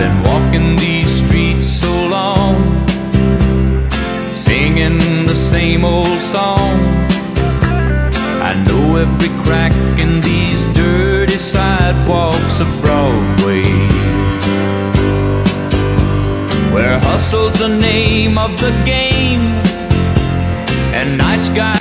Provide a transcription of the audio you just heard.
been walking these streets so long, singing the same old song. I know every crack in these dirty sidewalks of Broadway, where hustle's the name of the game and nice guys